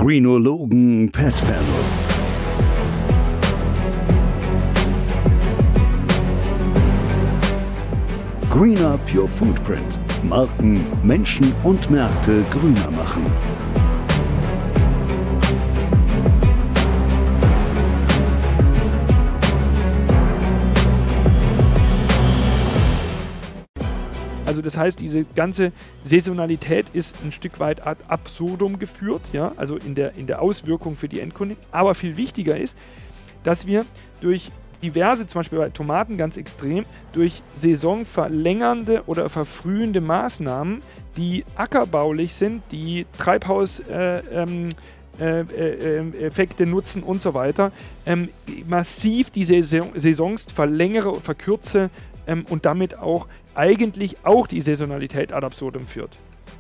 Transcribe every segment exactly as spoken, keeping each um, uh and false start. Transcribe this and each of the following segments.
Greenologen Pet Panel. Green Up Your Footprint. Marken, Menschen und Märkte grüner machen. Also das heißt, diese ganze Saisonalität ist ein Stück weit ad absurdum geführt, ja, also in der, in der Auswirkung für die Endkunden. Aber viel wichtiger ist, dass wir durch diverse, zum Beispiel bei Tomaten ganz extrem, durch saisonverlängernde oder verfrühende Maßnahmen, die ackerbaulich sind, die Treibhauseffekte äh, ähm, äh, nutzen und so weiter, ähm, massiv die Saison, Saisons verlängere und verkürze ähm, und damit auch eigentlich auch die Saisonalität ad absurdum führt.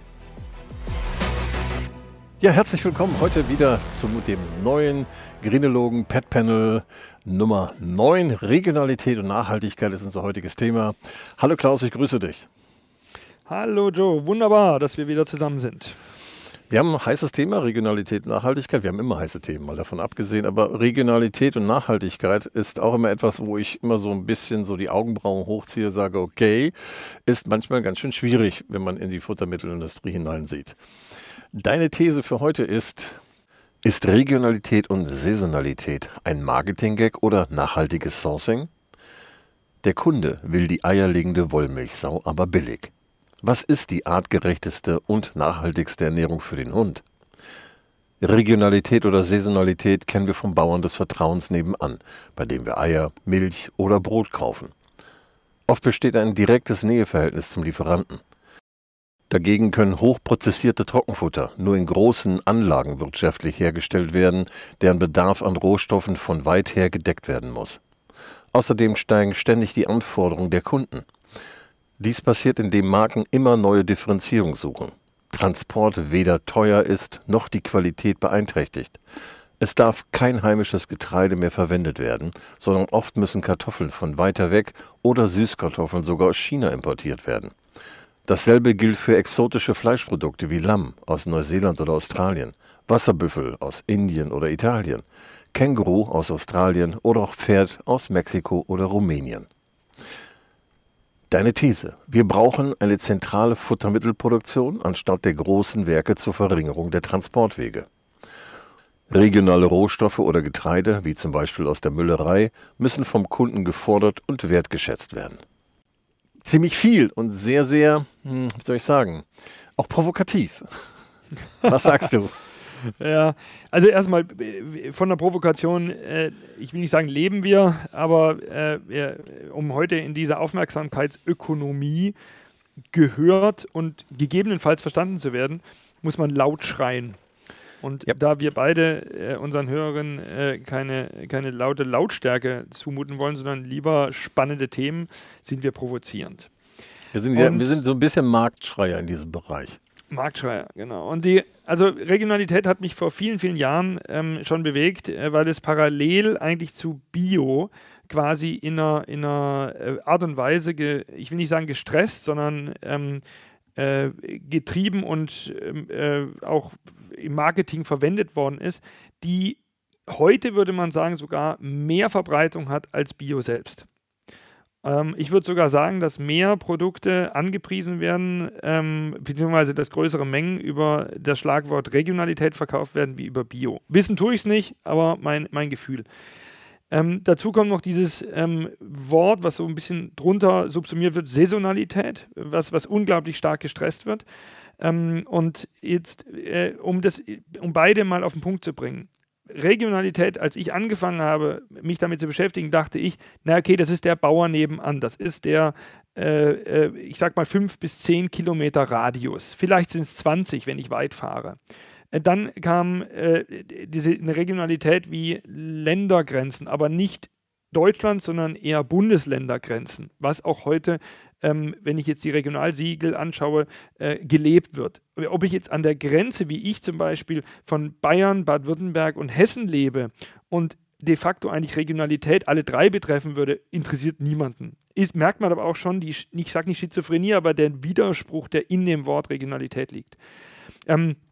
Ja, herzlich willkommen heute wieder zu dem neuen Greenologen Pet Panel Nummer neun. Regionalität und Nachhaltigkeit ist unser heutiges Thema. Hallo Klaus, ich grüße dich. Hallo Joe, wunderbar, dass wir wieder zusammen sind. Wir haben ein heißes Thema, Regionalität und Nachhaltigkeit. Wir haben immer heiße Themen, mal davon abgesehen. Aber Regionalität und Nachhaltigkeit ist auch immer etwas, wo ich immer so ein bisschen so die Augenbrauen hochziehe, sage, okay, ist manchmal ganz schön schwierig, wenn man in die Futtermittelindustrie hineinsieht. Deine These für heute ist, ist Regionalität und Saisonalität ein Marketing-Gag oder nachhaltiges Sourcing? Der Kunde will die eierlegende Wollmilchsau, aber billig. Was ist die artgerechteste und nachhaltigste Ernährung für den Hund? Regionalität oder Saisonalität kennen wir vom Bauern des Vertrauens nebenan, bei dem wir Eier, Milch oder Brot kaufen. Oft besteht ein direktes Näheverhältnis zum Lieferanten. Dagegen können hochprozessierte Trockenfutter nur in großen Anlagen wirtschaftlich hergestellt werden, deren Bedarf an Rohstoffen von weit her gedeckt werden muss. Außerdem steigen ständig die Anforderungen der Kunden. Dies passiert, indem Marken immer neue Differenzierung suchen. Transport weder teuer ist, noch die Qualität beeinträchtigt. Es darf kein heimisches Getreide mehr verwendet werden, sondern oft müssen Kartoffeln von weiter weg oder Süßkartoffeln sogar aus China importiert werden. Dasselbe gilt für exotische Fleischprodukte wie Lamm aus Neuseeland oder Australien, Wasserbüffel aus Indien oder Italien, Känguru aus Australien oder auch Pferd aus Mexiko oder Rumänien. Deine These: Wir brauchen eine zentrale Futtermittelproduktion anstatt der großen Werke zur Verringerung der Transportwege. Regionale Rohstoffe oder Getreide, wie zum Beispiel aus der Müllerei, müssen vom Kunden gefordert und wertgeschätzt werden. Ziemlich viel und sehr, sehr, hm, wie soll ich sagen, auch provokativ. Was sagst du? Ja, also erstmal von der Provokation, äh, ich will nicht sagen, leben wir, aber äh, wir, um heute in dieser Aufmerksamkeitsökonomie gehört und gegebenenfalls verstanden zu werden, muss man laut schreien. Und ja. Da wir beide äh, unseren Hörerinnen äh, keine, keine laute Lautstärke zumuten wollen, sondern lieber spannende Themen, sind wir provozierend. Wir sind, ja, wir sind so ein bisschen Marktschreier in diesem Bereich. Marktschreier, genau. Und die, also Regionalität hat mich vor vielen, vielen Jahren ähm, schon bewegt, äh, weil es parallel eigentlich zu Bio quasi in einer, in einer äh, Art und Weise, ge, ich will nicht sagen gestresst, sondern ähm, äh, getrieben und äh, auch im Marketing verwendet worden ist, die heute, würde man sagen, sogar mehr Verbreitung hat als Bio selbst. Ähm, ich würde sogar sagen, dass mehr Produkte angepriesen werden, ähm, beziehungsweise dass größere Mengen über das Schlagwort Regionalität verkauft werden wie über Bio. Wissen tue ich es nicht, aber mein, mein Gefühl. Ähm, dazu kommt noch dieses ähm, Wort, was so ein bisschen drunter subsumiert wird, Saisonalität, was, was unglaublich stark gestresst wird. Ähm, und jetzt, äh, um, das, um beide mal auf den Punkt zu bringen. Regionalität, als ich angefangen habe, mich damit zu beschäftigen, dachte ich, na okay, das ist der Bauer nebenan, das ist der, äh, äh, ich sag mal, fünf bis zehn Kilometer Radius. Vielleicht sind es zwanzig, wenn ich weit fahre. Äh, dann kam äh, diese eine Regionalität wie Ländergrenzen, aber nicht Deutschland, sondern eher Bundesländergrenzen, was auch heute, ähm, wenn ich jetzt die Regionalsiegel anschaue, äh, gelebt wird. Ob ich jetzt an der Grenze, wie ich zum Beispiel, von Bayern, Baden-Württemberg und Hessen lebe und de facto eigentlich Regionalität alle drei betreffen würde, interessiert niemanden. Ist, merkt man aber auch schon, die, ich sage nicht Schizophrenie, aber der Widerspruch, der in dem Wort Regionalität liegt. Ähm,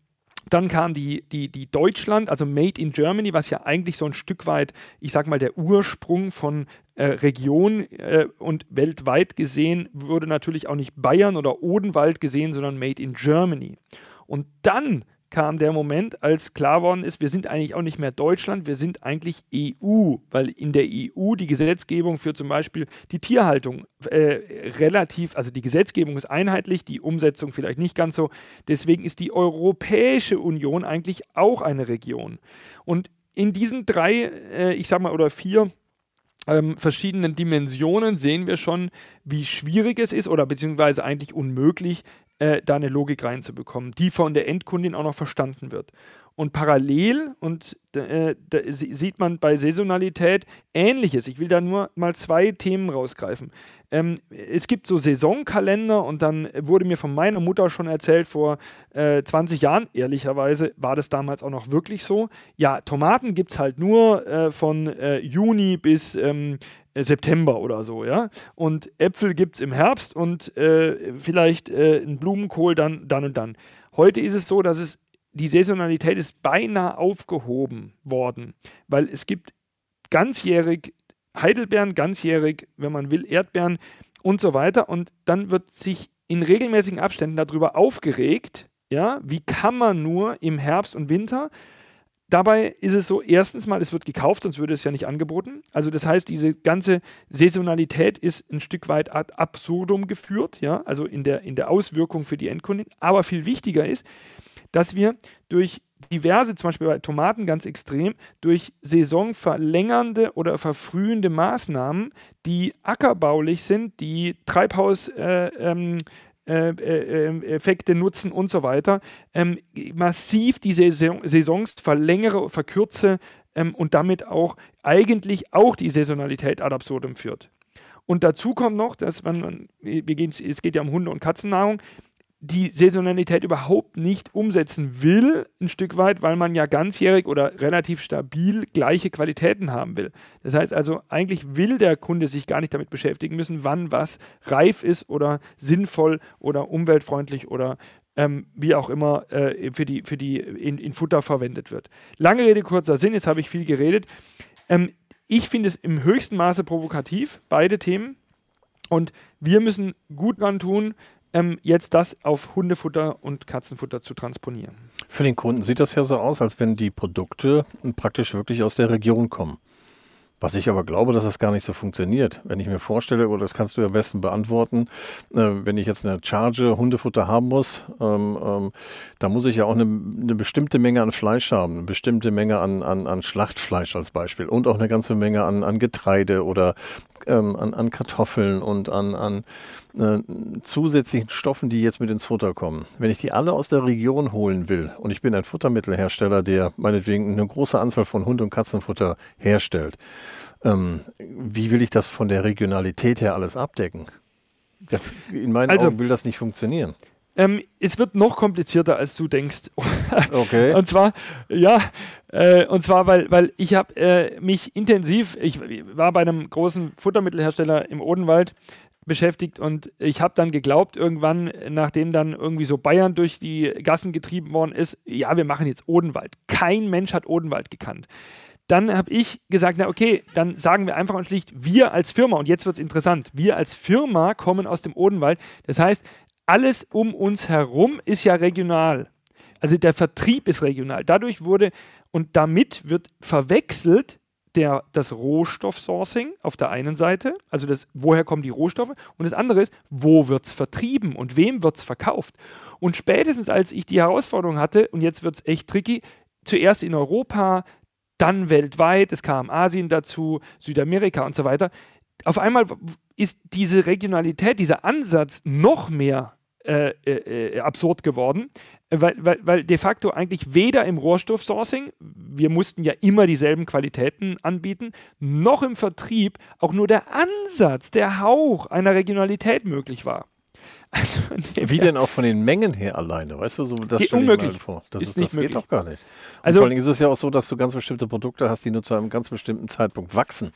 Dann kam die, die, die Deutschland, also Made in Germany, was ja eigentlich so ein Stück weit, ich sag mal, der Ursprung von äh, Region äh, und weltweit gesehen wurde natürlich auch nicht Bayern oder Odenwald gesehen, sondern Made in Germany. Und dann kam der Moment, als klar worden ist, wir sind eigentlich auch nicht mehr Deutschland, wir sind eigentlich E U, weil in der E U die Gesetzgebung für zum Beispiel die Tierhaltung äh, relativ, also die Gesetzgebung ist einheitlich, die Umsetzung vielleicht nicht ganz so, deswegen ist die Europäische Union eigentlich auch eine Region. Und in diesen drei, äh, ich sag mal, oder vier ähm, verschiedenen Dimensionen sehen wir schon, wie schwierig es ist oder beziehungsweise eigentlich unmöglich, Äh, da eine Logik reinzubekommen, die von der Endkundin auch noch verstanden wird. Und parallel, und äh, da sieht man bei Saisonalität Ähnliches. Ich will da nur mal zwei Themen rausgreifen. Ähm, es gibt so Saisonkalender und dann wurde mir von meiner Mutter schon erzählt, vor äh, zwanzig Jahren, ehrlicherweise war das damals auch noch wirklich so. Ja, Tomaten gibt es halt nur äh, von äh, Juni bis ähm, September oder so, ja. Und Äpfel gibt es im Herbst und äh, vielleicht äh, ein Blumenkohl dann, dann und dann. Heute ist es so, dass es die Saisonalität ist beinahe aufgehoben worden, weil es gibt ganzjährig Heidelbeeren, ganzjährig, wenn man will, Erdbeeren und so weiter. Und dann wird sich in regelmäßigen Abständen darüber aufgeregt, ja, wie kann man nur im Herbst und Winter. Dabei ist es so, erstens mal, es wird gekauft, sonst würde es ja nicht angeboten. Also das heißt, diese ganze Saisonalität ist ein Stück weit ad absurdum geführt, ja, also in der, in der Auswirkung für die Endkundin. Aber viel wichtiger ist, dass wir durch diverse, zum Beispiel bei Tomaten ganz extrem, durch saisonverlängernde oder verfrühende Maßnahmen, die ackerbaulich sind, die Treibhaus äh, ähm, Äh, äh, Effekte nutzen und so weiter, ähm, massiv die Saison, Saisons verlängere, verkürze ähm, und damit auch eigentlich auch die Saisonalität ad absurdum führt. Und dazu kommt noch, dass man, man wir gehen, es geht ja um Hunde- und Katzennahrung, die Saisonalität überhaupt nicht umsetzen will, ein Stück weit, weil man ja ganzjährig oder relativ stabil gleiche Qualitäten haben will. Das heißt also, eigentlich will der Kunde sich gar nicht damit beschäftigen müssen, wann was reif ist oder sinnvoll oder umweltfreundlich oder ähm, wie auch immer äh, für die, für die in, in Futter verwendet wird. Lange Rede, kurzer Sinn, jetzt habe ich viel geredet. Ähm, ich finde es im höchsten Maße provokativ, beide Themen. Und wir müssen gut dran tun, Ähm, jetzt das auf Hundefutter und Katzenfutter zu transponieren. Für den Kunden sieht das ja so aus, als wenn die Produkte praktisch wirklich aus der Region kommen. Was ich aber glaube, dass das gar nicht so funktioniert. Wenn ich mir vorstelle, oder das kannst du ja am besten beantworten, äh, wenn ich jetzt eine Charge Hundefutter haben muss, ähm, ähm, da muss ich ja auch eine, eine bestimmte Menge an Fleisch haben, eine bestimmte Menge an, an, an Schlachtfleisch als Beispiel und auch eine ganze Menge an, an Getreide oder ähm, an, an Kartoffeln und an, an äh, zusätzlichen Stoffen, die jetzt mit ins Futter kommen. Wenn ich die alle aus der Region holen will und ich bin ein Futtermittelhersteller, der meinetwegen eine große Anzahl von Hund- und Katzenfutter herstellt, Ähm, wie will ich das von der Regionalität her alles abdecken? Das, in meinen also, Augen will das nicht funktionieren. Ähm, es wird noch komplizierter, als du denkst. Okay. Und zwar, ja, äh, und zwar, weil, weil ich habe äh, mich intensiv, ich war bei einem großen Futtermittelhersteller im Odenwald beschäftigt und ich habe dann geglaubt, irgendwann, nachdem dann irgendwie so Bayern durch die Gassen getrieben worden ist, ja, wir machen jetzt Odenwald. Kein Mensch hat Odenwald gekannt. Dann habe ich gesagt, na okay, dann sagen wir einfach und schlicht, wir als Firma, und jetzt wird es interessant, wir als Firma kommen aus dem Odenwald. Das heißt, alles um uns herum ist ja regional. Also der Vertrieb ist regional. Dadurch wurde, und damit wird verwechselt der, das Rohstoffsourcing auf der einen Seite, also das, woher kommen die Rohstoffe, und das andere ist, wo wird es vertrieben und wem wird es verkauft. Und spätestens als ich die Herausforderung hatte, und jetzt wird es echt tricky, zuerst in Europa, dann weltweit, es kam Asien dazu, Südamerika und so weiter. Auf einmal ist diese Regionalität, dieser Ansatz noch mehr äh, äh, absurd geworden, weil, weil, weil de facto eigentlich weder im Rohstoffsourcing, wir mussten ja immer dieselben Qualitäten anbieten, noch im Vertrieb auch nur der Ansatz, der Hauch einer Regionalität möglich war. Also, wie denn auch von den Mengen her alleine, weißt du, so, das stelle ich mir vor. Das, ist ist, nicht das möglich. Geht doch gar nicht. Und also, vor allem ist es ja auch so, dass du ganz bestimmte Produkte hast, die nur zu einem ganz bestimmten Zeitpunkt wachsen.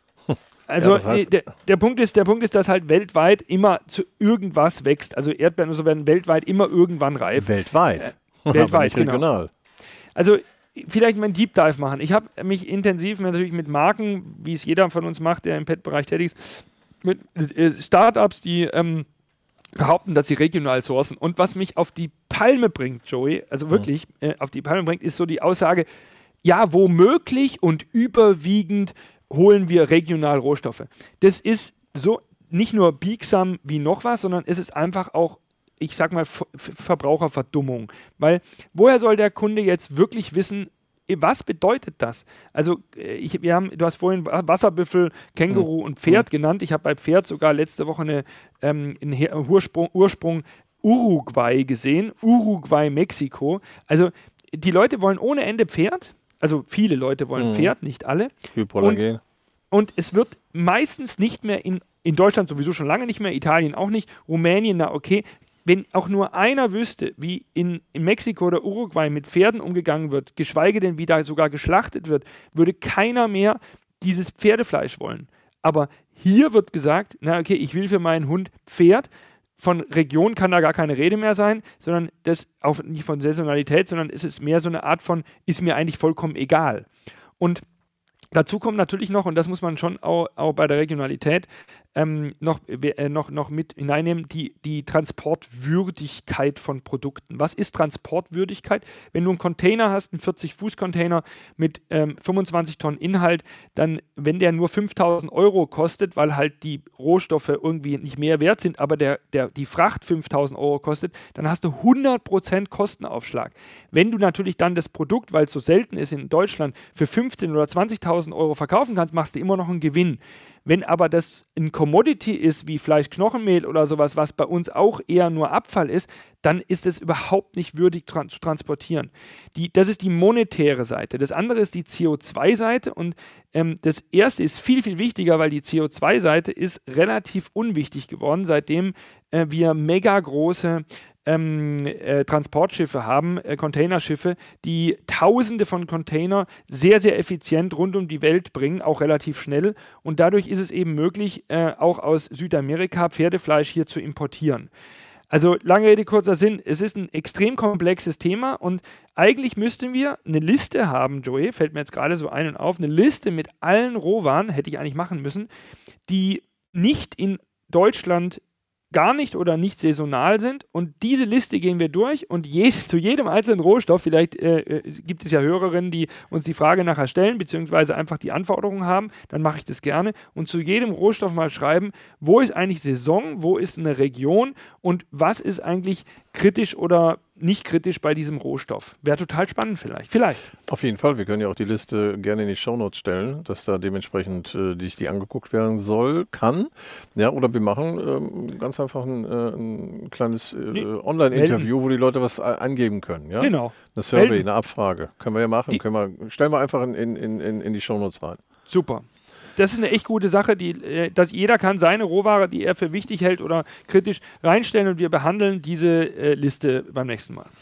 Also ja, das heißt, der, der, Punkt ist, der Punkt ist, dass halt weltweit immer zu irgendwas wächst. Also Erdbeeren und so werden weltweit immer irgendwann reif. Weltweit? weltweit, genau. Regional. Also vielleicht mal einen Deep Dive machen. Ich habe mich intensiv natürlich mit Marken, wie es jeder von uns macht, der im Pet-Bereich tätig ist, mit äh, Startups, die ähm, behaupten, dass sie regional sourcen. Und was mich auf die Palme bringt, Joey, also wirklich mhm. äh, auf die Palme bringt, ist so die Aussage, ja, womöglich und überwiegend holen wir regional Rohstoffe. Das ist so nicht nur biegsam wie noch was, sondern es ist einfach auch, ich sag mal, Ver- Verbraucherverdummung. Weil woher soll der Kunde jetzt wirklich wissen, was bedeutet das? Also, ich, wir haben, du hast vorhin Wasserbüffel, Känguru mhm. und Pferd mhm. genannt. Ich habe bei Pferd sogar letzte Woche eine, ähm, einen Her- Ursprung, Ursprung Uruguay gesehen. Uruguay, Mexiko. Also, die Leute wollen ohne Ende Pferd. Also, viele Leute wollen mhm. Pferd, nicht alle. Hypolagen. Und, und es wird meistens nicht mehr in, in Deutschland sowieso schon lange nicht mehr, Italien auch nicht, Rumänien, na okay. Wenn auch nur einer wüsste, wie in, in Mexiko oder Uruguay mit Pferden umgegangen wird, geschweige denn, wie da sogar geschlachtet wird, würde keiner mehr dieses Pferdefleisch wollen. Aber hier wird gesagt, na okay, ich will für meinen Hund Pferd. Von Region kann da gar keine Rede mehr sein, sondern das auch nicht von Saisonalität, sondern es ist mehr so eine Art von, ist mir eigentlich vollkommen egal. Und dazu kommt natürlich noch, und das muss man schon auch, auch bei der Regionalität ähm, noch, äh, noch, noch mit hineinnehmen, die, die Transportwürdigkeit von Produkten. Was ist Transportwürdigkeit? Wenn du einen Container hast, einen vierzig-Fuß-Container mit ähm, fünfundzwanzig Tonnen Inhalt, dann, wenn der nur fünftausend Euro kostet, weil halt die Rohstoffe irgendwie nicht mehr wert sind, aber der, der, die Fracht fünftausend Euro kostet, dann hast du hundert Prozent Kostenaufschlag. Wenn du natürlich dann das Produkt, weil es so selten ist in Deutschland, für fünfzehntausend oder zwanzigtausend Euro verkaufen kannst, machst du immer noch einen Gewinn. Wenn aber das ein Commodity ist, wie Fleisch-Knochenmehl oder sowas, was bei uns auch eher nur Abfall ist, dann ist es überhaupt nicht würdig tra- zu transportieren. Die, das ist die monetäre Seite. Das andere ist die C O zwei Seite und ähm, das erste ist viel, viel wichtiger, weil die C O zwei Seite ist relativ unwichtig geworden, seitdem äh, wir mega große Ähm, äh, Transportschiffe haben, äh, Containerschiffe, die Tausende von Container sehr, sehr effizient rund um die Welt bringen, auch relativ schnell. Und dadurch ist es eben möglich, äh, auch aus Südamerika Pferdefleisch hier zu importieren. Also lange Rede, kurzer Sinn, es ist ein extrem komplexes Thema und eigentlich müssten wir eine Liste haben, Joey, fällt mir jetzt gerade so ein und auf, eine Liste mit allen Rohwaren, hätte ich eigentlich machen müssen, die nicht in Deutschland gar nicht oder nicht saisonal sind und diese Liste gehen wir durch und je, zu jedem einzelnen Rohstoff, vielleicht äh, gibt es ja Hörerinnen, die uns die Frage nachher stellen, beziehungsweise einfach die Anforderungen haben, dann mache ich das gerne und zu jedem Rohstoff mal schreiben, wo ist eigentlich Saison, wo ist eine Region und was ist eigentlich kritisch oder nicht kritisch bei diesem Rohstoff. Wäre total spannend vielleicht. Vielleicht. Auf jeden Fall. Wir können ja auch die Liste gerne in die Shownotes stellen, dass da dementsprechend äh, die, die angeguckt werden soll, kann. Ja, oder wir machen ähm, ganz einfach ein, äh, ein kleines äh, nee. Online-Interview, wo die Leute was angeben können. Ja? Genau. Eine Survey, Melden. Eine Abfrage. Können wir ja machen. Die können wir, stellen wir einfach in, in, in, in die Shownotes rein. Super. Das ist eine echt gute Sache, die, äh, dass jeder kann seine Rohware, die er für wichtig hält oder kritisch reinstellen und wir behandeln diese äh, Liste beim nächsten Mal.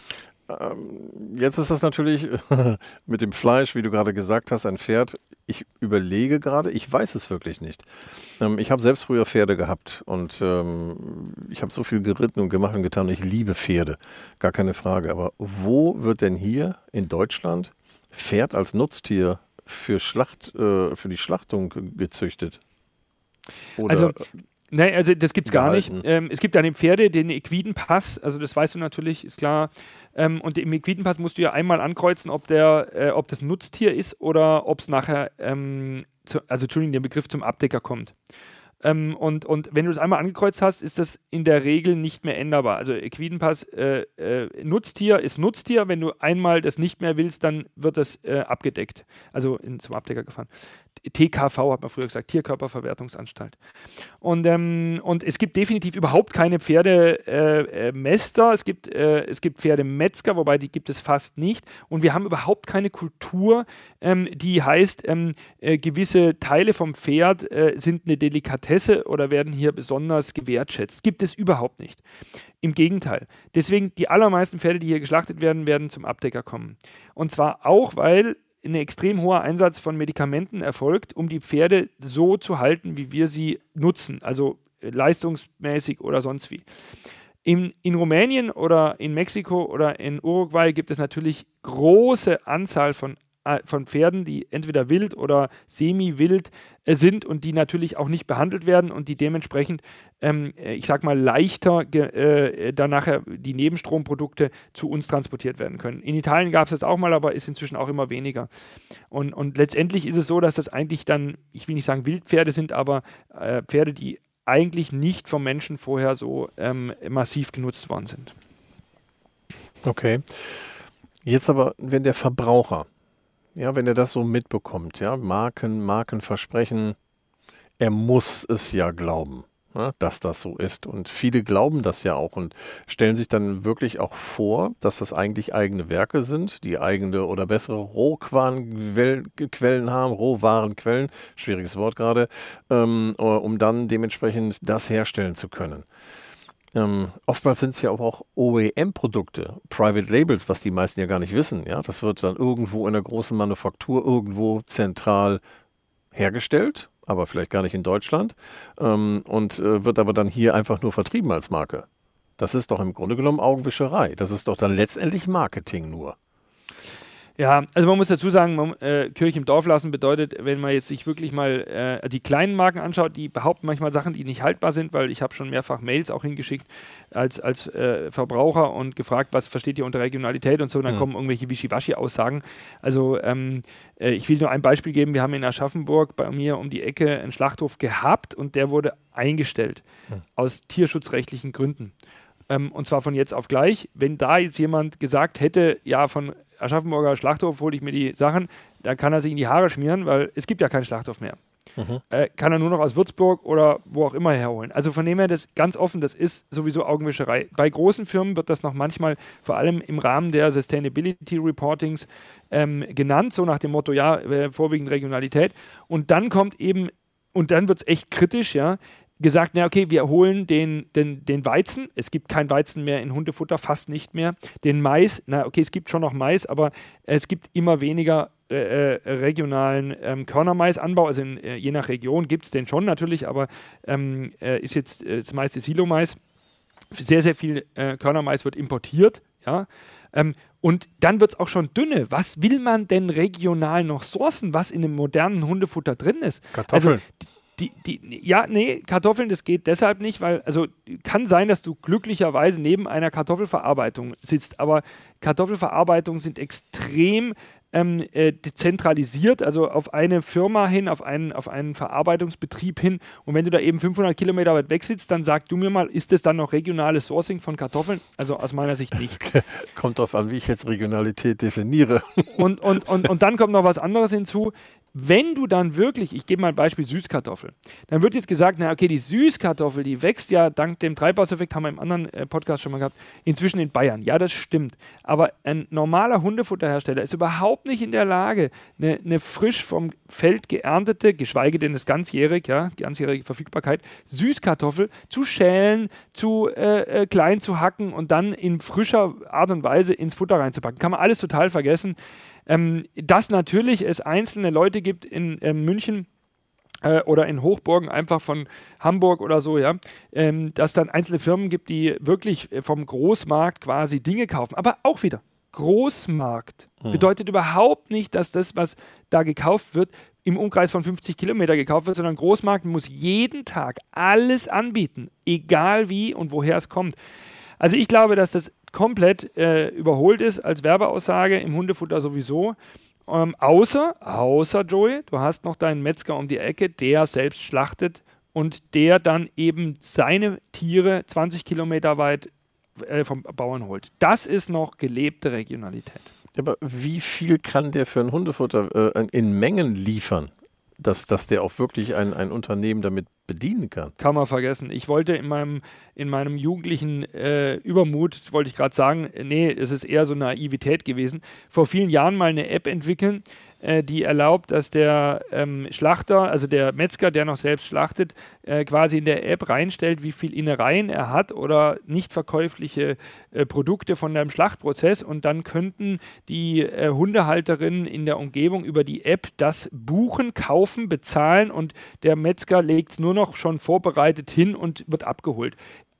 Ähm, jetzt ist das natürlich mit dem Fleisch, wie du gerade gesagt hast, ein Pferd. Ich überlege gerade, ich weiß es wirklich nicht. Ähm, ich habe selbst früher Pferde gehabt und ähm, ich habe so viel geritten und gemacht und getan. Ich liebe Pferde, gar keine Frage. Aber wo wird denn hier in Deutschland Pferd als Nutztier für Schlacht, äh, für die Schlachtung gezüchtet? Oder also, nein, also das gibt es gar nicht. Ähm, es gibt ja den Pferde, den Equidenpass, also das weißt du natürlich, ist klar. Ähm, und im Equidenpass musst du ja einmal ankreuzen, ob der, äh, ob das ein Nutztier ist oder ob es nachher, ähm, zu, also Entschuldigung, der Begriff zum Abdecker kommt. Ähm, und, und wenn du das einmal angekreuzt hast, ist das in der Regel nicht mehr änderbar. Also Equidenpass, äh, äh, Nutztier ist Nutztier. Wenn du einmal das nicht mehr willst, dann wird das äh, abgedeckt. Also in, zum Abdecker gefahren. T K V hat man früher gesagt, Tierkörperverwertungsanstalt. Und, ähm, und es gibt definitiv überhaupt keine Pferdemester. Äh, es, gibt, äh, es gibt Pferdemetzger, wobei die gibt es fast nicht. Und wir haben überhaupt keine Kultur, ähm, die heißt, ähm, äh, gewisse Teile vom Pferd äh, sind eine Delikatesse oder werden hier besonders gewertschätzt. Gibt es überhaupt nicht. Im Gegenteil. Deswegen, die allermeisten Pferde, die hier geschlachtet werden, werden zum Abdecker kommen. Und zwar auch, weil ein extrem hoher Einsatz von Medikamenten erfolgt, um die Pferde so zu halten, wie wir sie nutzen, also leistungsmäßig oder sonst wie. In, in Rumänien oder in Mexiko oder in Uruguay gibt es natürlich große Anzahl von, äh, von Pferden, die entweder wild oder semi-wild äh, sind und die natürlich auch nicht behandelt werden und die dementsprechend, ähm, ich sag mal, leichter ge, äh, dann nachher die Nebenstromprodukte zu uns transportiert werden können. In Italien gab es das auch mal, aber ist inzwischen auch immer weniger. Und, und letztendlich ist es so, dass das eigentlich dann, ich will nicht sagen Wildpferde sind, aber äh, Pferde, die eigentlich nicht vom Menschen vorher so ähm, massiv genutzt worden sind. Okay. Jetzt aber, wenn der Verbraucher, ja, wenn er das so mitbekommt, ja, Marken, Markenversprechen, er muss es ja glauben, ja, dass das so ist. Und viele glauben das ja auch und stellen sich dann wirklich auch vor, dass das eigentlich eigene Werke sind, die eigene oder bessere Rohquellen haben, Rohwarenquellen, schwieriges Wort gerade, ähm, um dann dementsprechend das herstellen zu können. Ähm, oftmals sind es ja auch O E M-Produkte, Private Labels, was die meisten ja gar nicht wissen. Ja? Das wird dann irgendwo in einer großen Manufaktur irgendwo zentral hergestellt, aber vielleicht gar nicht in Deutschland, ähm, und äh, wird aber dann hier einfach nur vertrieben als Marke. Das ist doch im Grunde genommen Augenwischerei. Das ist doch dann letztendlich Marketing nur. Ja, also man muss dazu sagen, man, äh, Kirche im Dorf lassen bedeutet, wenn man jetzt sich wirklich mal äh, die kleinen Marken anschaut, die behaupten manchmal Sachen, die nicht haltbar sind, weil ich habe schon mehrfach Mails auch hingeschickt als, als äh, Verbraucher und gefragt, was versteht ihr unter Regionalität und so, und dann mhm. kommen irgendwelche Wischiwaschi-Aussagen. Also ähm, äh, ich will nur ein Beispiel geben, wir haben in Aschaffenburg bei mir um die Ecke einen Schlachthof gehabt und der wurde eingestellt mhm. aus tierschutzrechtlichen Gründen. Ähm, und zwar von jetzt auf gleich. Wenn da jetzt jemand gesagt hätte, ja, von Aschaffenburger Schlachthof hole ich mir die Sachen, dann kann er sich in die Haare schmieren, weil es gibt ja keinen Schlachthof mehr. Mhm. Äh, kann er nur noch aus Würzburg oder wo auch immer herholen. Also von dem her, das ganz offen, das ist sowieso Augenwischerei. Bei großen Firmen wird das noch manchmal, vor allem im Rahmen der Sustainability Reportings, ähm, genannt, so nach dem Motto, ja, äh, vorwiegend Regionalität. Und dann kommt eben, und dann wird es echt kritisch, ja, gesagt, na okay, wir holen den, den, den Weizen, es gibt kein Weizen mehr in Hundefutter, fast nicht mehr, den Mais, na okay, es gibt schon noch Mais, aber es gibt immer weniger äh, regionalen ähm, Körnermaisanbau, also in, äh, je nach Region gibt es den schon natürlich, aber ähm, äh, ist jetzt äh, das meiste Silo-Mais, sehr, sehr viel äh, Körnermais wird importiert, ja, ähm, und dann wird es auch schon dünne. Was will man denn regional noch sourcen, was in einem modernen Hundefutter drin ist? Kartoffeln. Also, Die, die, ja, nee, Kartoffeln, das geht deshalb nicht, weil, also kann sein, dass du glücklicherweise neben einer Kartoffelverarbeitung sitzt, aber Kartoffelverarbeitungen sind extrem ähm, äh, dezentralisiert, also auf eine Firma hin, auf einen, auf einen Verarbeitungsbetrieb hin, und wenn du da eben fünfhundert Kilometer weit weg sitzt, dann sag du mir mal, ist das dann noch regionales Sourcing von Kartoffeln? Also aus meiner Sicht nicht. Kommt drauf an, wie ich jetzt Regionalität definiere. Und, und, und, und dann kommt noch was anderes hinzu. Wenn du dann wirklich, ich gebe mal ein Beispiel Süßkartoffel, dann wird jetzt gesagt, na okay, die Süßkartoffel, die wächst ja dank dem Treibhauseffekt, haben wir im anderen äh, Podcast schon mal gehabt, inzwischen in Bayern. Ja, das stimmt. Aber ein normaler Hundefutterhersteller ist überhaupt nicht in der Lage, eine, eine frisch vom Feld geerntete, geschweige denn das ganzjährig, ja, ganzjährige Verfügbarkeit, Süßkartoffel zu schälen, zu äh, äh, klein zu hacken und dann in frischer Art und Weise ins Futter reinzupacken. Kann man alles total vergessen. Ähm, dass natürlich es einzelne Leute gibt in äh, München äh, oder in Hochburgen, einfach von Hamburg oder so, ja, ähm, dass dann einzelne Firmen gibt, die wirklich äh, vom Großmarkt quasi Dinge kaufen. Aber auch wieder, Großmarkt hm. bedeutet überhaupt nicht, dass das, was da gekauft wird, im Umkreis von fünfzig Kilometer gekauft wird, sondern Großmarkt muss jeden Tag alles anbieten, egal wie und woher es kommt. Also ich glaube, dass das komplett äh, überholt ist als Werbeaussage, im Hundefutter sowieso. Ähm, außer, außer Joey, du hast noch deinen Metzger um die Ecke, der selbst schlachtet und der dann eben seine Tiere zwanzig Kilometer weit äh, vom Bauern holt. Das ist noch gelebte Regionalität. Aber wie viel kann der für ein Hundefutter äh, in Mengen liefern, dass, dass der auch wirklich ein, ein Unternehmen damit bedienen kann? Kann man vergessen. Ich wollte in meinem, in meinem jugendlichen äh, Übermut, wollte ich gerade sagen, nee, es ist eher so Naivität gewesen, vor vielen Jahren mal eine App entwickeln, äh, die erlaubt, dass der ähm, Schlachter, also der Metzger, der noch selbst schlachtet, äh, quasi in der App reinstellt, wie viel Innereien er hat oder nicht verkäufliche äh, Produkte von deinem Schlachtprozess, und dann könnten die äh, Hundehalterinnen in der Umgebung über die App das buchen, kaufen, bezahlen, und der Metzger legt es nur noch schon vorbereitet hin und wird abgeholt.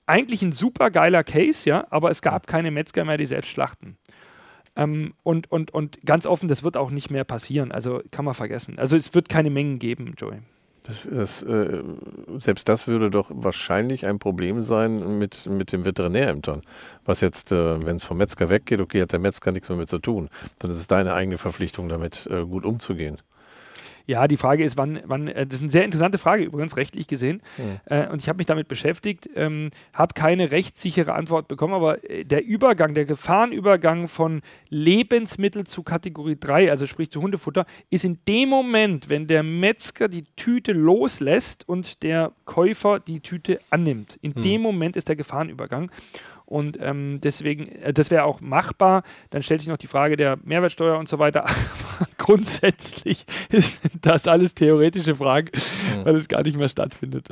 eigentlich ein super geiler Case, ja, aber es gab keine Metzger mehr, die selbst schlachten. Ähm, und, und, und ganz offen, das wird auch nicht mehr passieren. Also kann man vergessen. Also es wird keine Mengen geben, Joey. Das, das, äh, selbst das würde doch wahrscheinlich ein Problem sein mit, mit den Veterinärämtern. Was jetzt, äh, wenn es vom Metzger weggeht, okay, hat der Metzger nichts mehr mit zu tun. Dann ist es deine eigene Verpflichtung, damit äh, gut umzugehen. Ja, die Frage ist, wann, wann äh, das ist eine sehr interessante Frage, übrigens rechtlich gesehen. Mhm. Äh, und ich habe mich damit beschäftigt, ähm, habe keine rechtssichere Antwort bekommen, aber äh, der Übergang, der Gefahrenübergang von Lebensmittel zu Kategorie drei, also sprich zu Hundefutter, ist in dem Moment, wenn der Metzger die Tüte loslässt und der Käufer die Tüte annimmt. In mhm. dem Moment ist der Gefahrenübergang. Und ähm, deswegen, äh, das wäre auch machbar. Dann stellt sich noch die Frage der Mehrwertsteuer und so weiter. Grundsätzlich ist das alles theoretische Fragen, mhm. weil es gar nicht mehr stattfindet.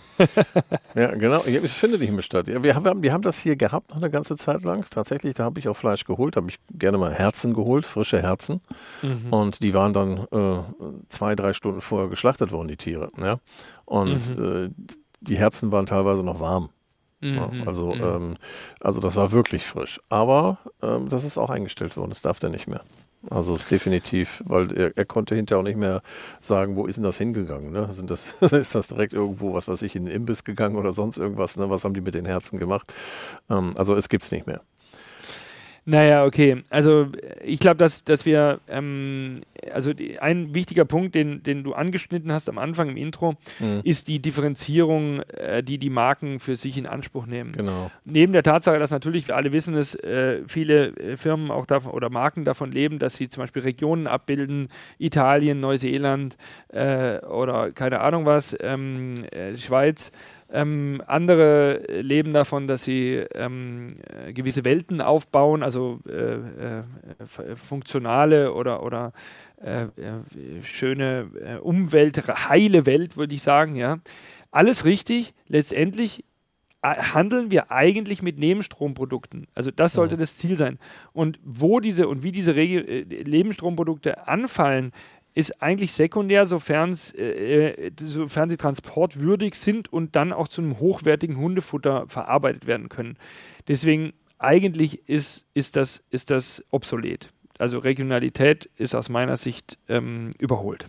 Ja, genau. Es findet nicht mehr statt. Ja, wir, haben, wir haben das hier gehabt noch eine ganze Zeit lang. Tatsächlich, da habe ich auch Fleisch geholt. Da habe ich gerne mal Herzen geholt, frische Herzen. Mhm. Und die waren dann äh, zwei, drei Stunden vorher geschlachtet worden, die Tiere. Ja? Und mhm. äh, die Herzen waren teilweise noch warm. Ja, also, mhm. ähm, also das war wirklich frisch. Aber ähm, das ist auch eingestellt worden. Das darf der nicht mehr. Also es ist definitiv, weil er, er konnte hinterher auch nicht mehr sagen, wo ist denn das hingegangen? Ne? Sind das, ist das direkt irgendwo, was weiß ich, in den Imbiss gegangen oder sonst irgendwas? Ne? Was haben die mit den Herzen gemacht? Ähm, also es gibt es nicht mehr. Naja, okay. Also ich glaube, dass, dass wir, ähm, also die, ein wichtiger Punkt, den, den du angeschnitten hast am Anfang im Intro, mhm. ist die Differenzierung, äh, die die Marken für sich in Anspruch nehmen. Genau. Neben der Tatsache, dass natürlich, wir alle wissen es, äh, viele äh, Firmen auch davon oder Marken davon leben, dass sie zum Beispiel Regionen abbilden, Italien, Neuseeland äh, oder keine Ahnung was, ähm, äh, Schweiz. Ähm, andere leben davon, dass sie ähm, äh, gewisse Welten aufbauen, also äh, äh, funktionale oder, oder äh, äh, schöne äh, Umwelt, heile Welt, würde ich sagen. Ja. Alles richtig. Letztendlich äh, handeln wir eigentlich mit Nebenstromprodukten. Also das sollte ja. das Ziel sein. Und wo diese und wie diese Regi- äh, Nebenstromprodukte anfallen, ist eigentlich sekundär, sofern äh, sofern sie transportwürdig sind und dann auch zu einem hochwertigen Hundefutter verarbeitet werden können. Deswegen eigentlich ist, ist, das, ist das obsolet. Also Regionalität ist aus meiner Sicht ähm, überholt.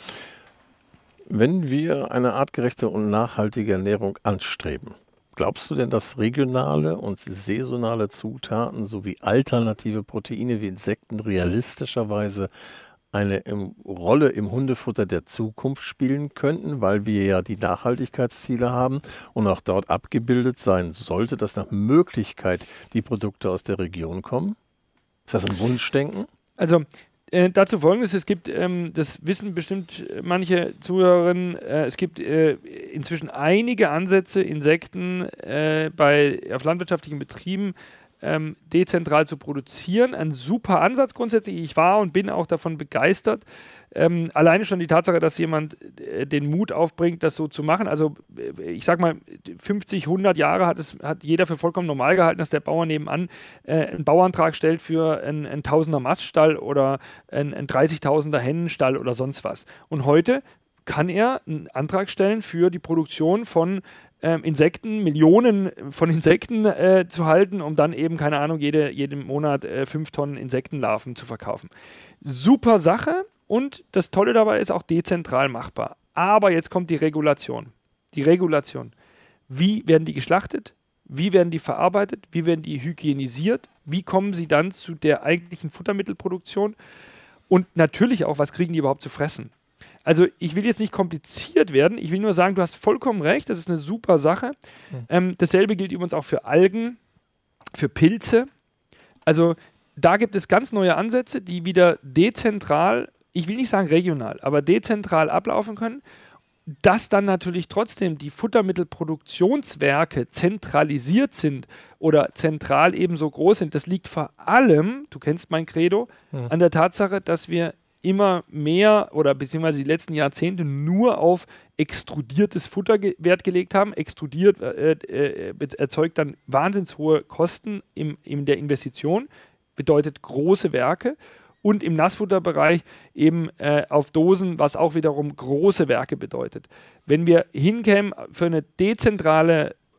Wenn wir eine artgerechte und nachhaltige Ernährung anstreben, glaubst du denn, dass regionale und saisonale Zutaten sowie alternative Proteine wie Insekten realistischerweise eine im, Rolle im Hundefutter der Zukunft spielen könnten, weil wir ja die Nachhaltigkeitsziele haben und auch dort abgebildet sein sollte, dass nach Möglichkeit die Produkte aus der Region kommen? Ist das ein Wunschdenken? Also äh, dazu Folgendes, es gibt, ähm, das wissen bestimmt manche Zuhörerinnen, äh, es gibt äh, inzwischen einige Ansätze, Insekten äh, bei, auf landwirtschaftlichen Betrieben Ähm, dezentral zu produzieren. Ein super Ansatz grundsätzlich. Ich war und bin auch davon begeistert. Ähm, alleine schon die Tatsache, dass jemand äh, den Mut aufbringt, das so zu machen. Also äh, ich sag mal, fünfzig, hundert Jahre hat es hat jeder für vollkommen normal gehalten, dass der Bauer nebenan äh, einen Bauantrag stellt für einen, einen Tausender Maststall oder einen, einen dreißigtausender Hennenstall oder sonst was. Und heute kann er einen Antrag stellen für die Produktion von Ähm, Insekten, Millionen von Insekten äh, zu halten, um dann eben, keine Ahnung, jede, jeden Monat äh, fünf Tonnen Insektenlarven zu verkaufen. Super Sache und das Tolle dabei ist auch dezentral machbar. Aber jetzt kommt die Regulation. Die Regulation. Wie werden die geschlachtet? Wie werden die verarbeitet? Wie werden die hygienisiert? Wie kommen sie dann zu der eigentlichen Futtermittelproduktion? Und natürlich auch, was kriegen die überhaupt zu fressen? Also ich will jetzt nicht kompliziert werden, ich will nur sagen, du hast vollkommen recht, das ist eine super Sache. Mhm. Ähm, dasselbe gilt übrigens auch für Algen, für Pilze. Also da gibt es ganz neue Ansätze, die wieder dezentral, ich will nicht sagen regional, aber dezentral ablaufen können, dass dann natürlich trotzdem die Futtermittelproduktionswerke zentralisiert sind oder zentral ebenso groß sind. Das liegt vor allem, du kennst mein Credo, mhm. an der Tatsache, dass wir immer mehr oder beziehungsweise die letzten Jahrzehnte nur auf extrudiertes Futter ge- Wert gelegt haben. Extrudiert äh, äh, erzeugt dann wahnsinnig hohe Kosten im, in der Investition, bedeutet große Werke und im Nassfutterbereich eben äh, auf Dosen, was auch wiederum große Werke bedeutet. Wenn wir hinkämen für eine dezentrale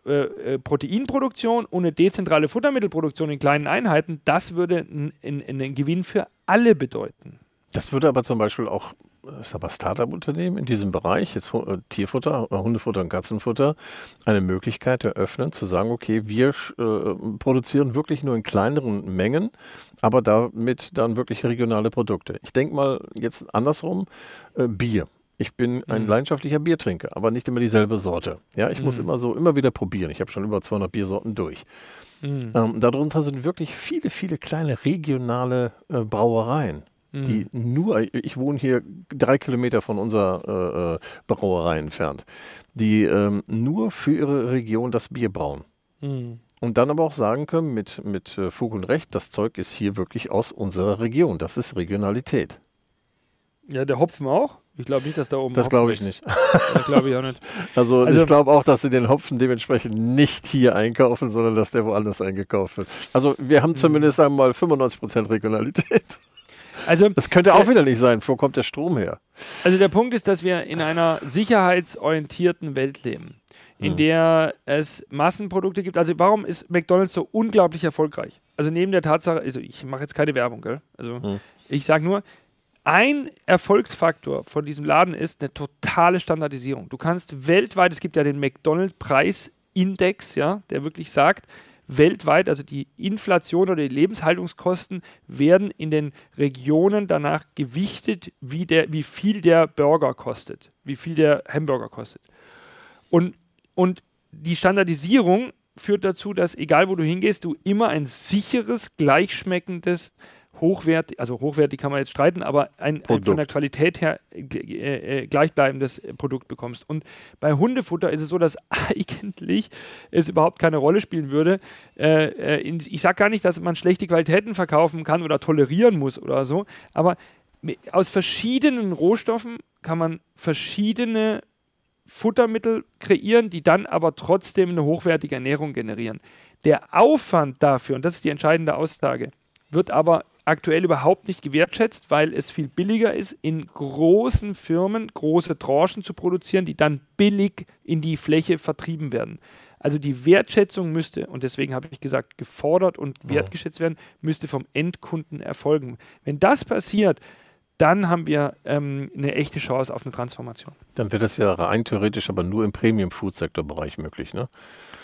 äh, Proteinproduktion und eine dezentrale Futtermittelproduktion in kleinen Einheiten, das würde einen Gewinn für alle bedeuten. Das würde aber zum Beispiel auch ist aber Startup-Unternehmen in diesem Bereich, jetzt äh, Tierfutter, äh, Hundefutter und Katzenfutter, eine Möglichkeit eröffnen, zu sagen, okay, wir äh, produzieren wirklich nur in kleineren Mengen, aber damit dann wirklich regionale Produkte. Ich denke mal jetzt andersrum, äh, Bier. Ich bin ein mhm. leidenschaftlicher Biertrinker, aber nicht immer dieselbe Sorte. Ja, ich mhm. muss immer so, immer wieder probieren. Ich habe schon über zweihundert Biersorten durch. Mhm. Ähm, darunter sind wirklich viele, viele kleine regionale äh, Brauereien. Die nur, ich wohne hier drei Kilometer von unserer äh, Brauerei entfernt, die ähm, nur für ihre Region das Bier brauen. Mhm. Und dann aber auch sagen können, mit, mit äh, Fug und Recht, das Zeug ist hier wirklich aus unserer Region. Das ist Regionalität. Ja, der Hopfen auch? Ich glaube nicht, dass da oben Das glaube ich nicht. Das glaube ich auch nicht. Also, also ich glaube auch, dass sie den Hopfen dementsprechend nicht hier einkaufen, sondern dass der woanders eingekauft wird. Also wir haben mhm. zumindest einmal fünfundneunzig Prozent Regionalität. Also, das könnte auch äh, wieder nicht sein. Wo kommt der Strom her? Also der Punkt ist, dass wir in einer sicherheitsorientierten Welt leben, in hm. der es Massenprodukte gibt. Also warum ist McDonald's so unglaublich erfolgreich? Also neben der Tatsache, also ich mache jetzt keine Werbung, gell? Also hm. ich sage nur, ein Erfolgsfaktor von diesem Laden ist eine totale Standardisierung. Du kannst weltweit, es gibt ja den McDonald's-Preisindex, ja, der wirklich sagt, weltweit, also die Inflation oder die Lebenshaltungskosten werden in den Regionen danach gewichtet, wie, der, wie viel der Burger kostet, wie viel der Hamburger kostet. Und, und die Standardisierung führt dazu, dass egal wo du hingehst, du immer ein sicheres, gleichschmeckendes, hochwertig, also hochwertig kann man jetzt streiten, aber ein, ein von der Qualität her äh, äh, gleichbleibendes Produkt bekommst. Und bei Hundefutter ist es so, dass eigentlich es überhaupt keine Rolle spielen würde. Äh, äh, in, ich sage gar nicht, dass man schlechte Qualitäten verkaufen kann oder tolerieren muss oder so, aber aus verschiedenen Rohstoffen kann man verschiedene Futtermittel kreieren, die dann aber trotzdem eine hochwertige Ernährung generieren. Der Aufwand dafür, und das ist die entscheidende Aussage, wird aber aktuell überhaupt nicht gewertschätzt, weil es viel billiger ist, in großen Firmen große Tranchen zu produzieren, die dann billig in die Fläche vertrieben werden. Also die Wertschätzung müsste, und deswegen habe ich gesagt, gefordert und wertgeschätzt werden, müsste vom Endkunden erfolgen. Wenn das passiert, dann haben wir ähm, eine echte Chance auf eine Transformation. Dann wäre das ja rein theoretisch aber nur im Premium-Food-Sektor-Bereich möglich, ne?